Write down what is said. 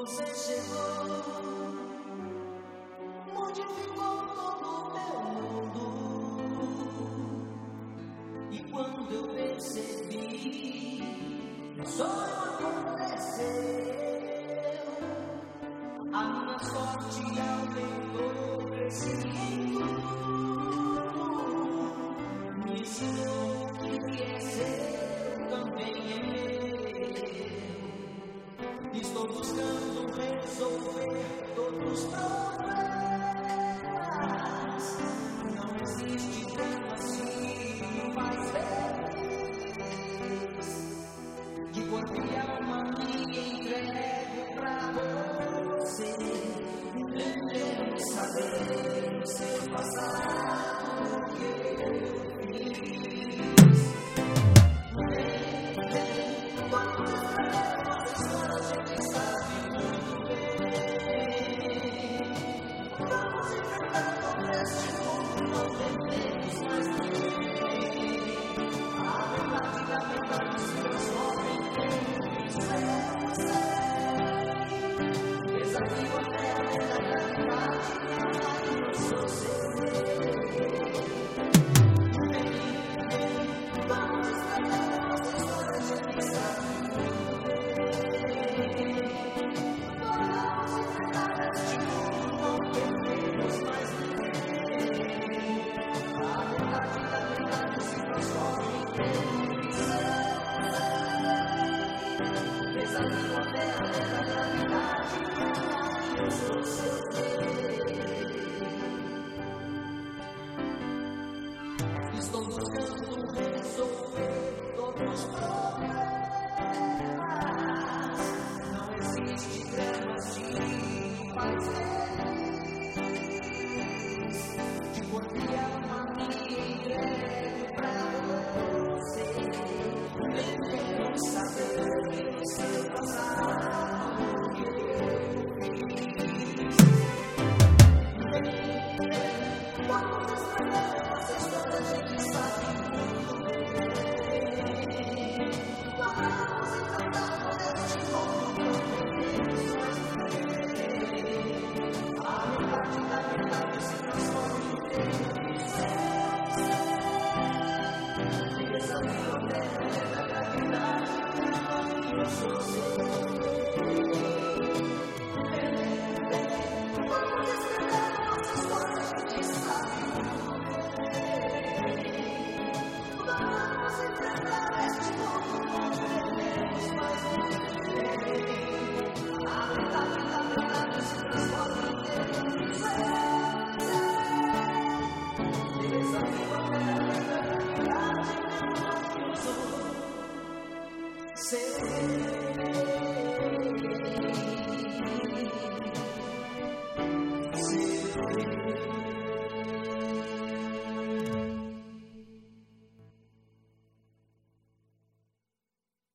Você chegou, modificou todo o meu mundo. E quando eu percebi, o sonho aconteceu. A minha sorte aumentou, crescendo. Me ensinou que o que é seu também é meu. Estou buscando resolver todos os problemas. Não existe drama assim, me faz feliz. De corpo e alma me entrego pra você. Queremos saber o seu passado, o que eu fiz. Quando as histórias a gente sabe muito bem. Vamos enfrentar todo este mundo, não devemos mais ninguém. A verdade se transforma em quem desafio até a verdade, eu sou seu. Vamos escrever nossa história, gente sabe muito bem. Vamos enfrentar este mundo, não perdemos mais ninguém. A verdade se transforma em quem desafio até a verdade, eu sou seu. Estou buscando resolver todos os problemas. Não existe drama assim, faz